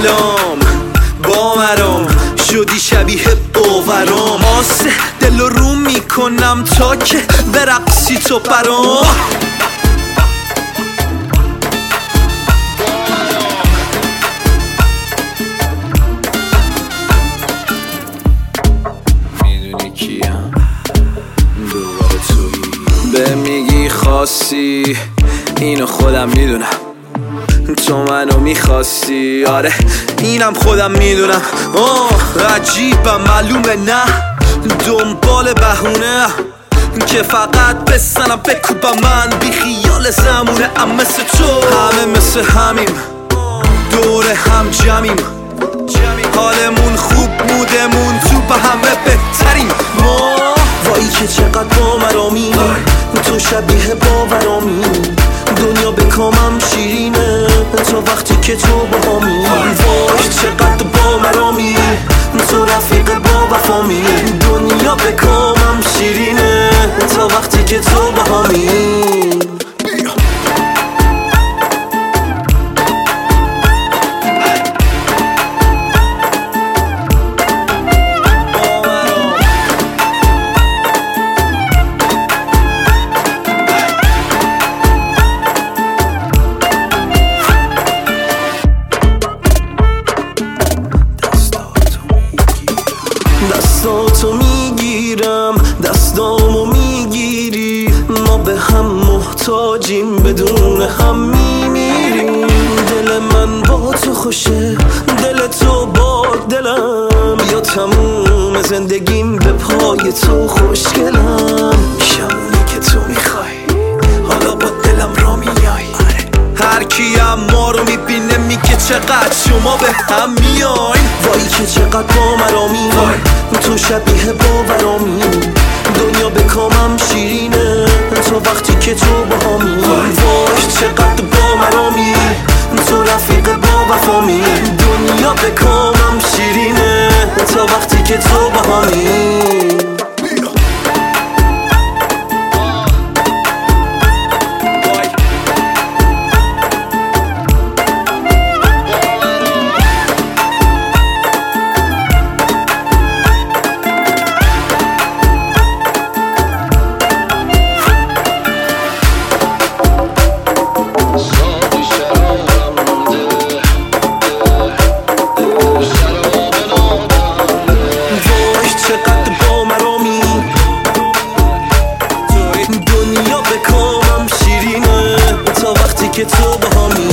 سلام با مرام شدی شبیه باورام آسه دل رو میکنم تا که برقصی تو برام میدونی کیم دوباره تویی به میگی خاصی اینو خودم میدونم تو منو میخواستی آره اینم خودم میدونم عجیبم معلومه نه دنبال بهونه که فقط بسنم بکوبم من بی خیال زمونه ام مثل تو همه مثل همیم دور هم جمعیم حالمون خوب مودمون تو به همه بهتریم ما وایی که چقدر با مرامی تو شبیه باورامی دنیا به کامم شیرینه تا وقتی که تو با همی وای چقدر با مرامی تو رفیق با وفامی دنیا به کامم شیرینه تا وقتی که تو با همی دستاتو میگیرم دستامو میگیری ما به هم محتاجیم بدون هم میمیریم دل من با تو خوشه دل تو با دلم یا تموم زندگیم به پای تو خوشگلم شمونی که تو میخوای حالا با دلم را میای هر کیم ما رو میبینه میگه چقدر شما به هم میاین وایی که چقدر با مرامی تو شبیه باورامی دنیا به کامم شیرینه تا وقتی که تو با همی وای چقدر با مرامی تو رفیق با وفامی دنیا به کامم شیرینه تا وقتی که تو با همی دنیا به کامم شیرینه تا وقتی که تو با همی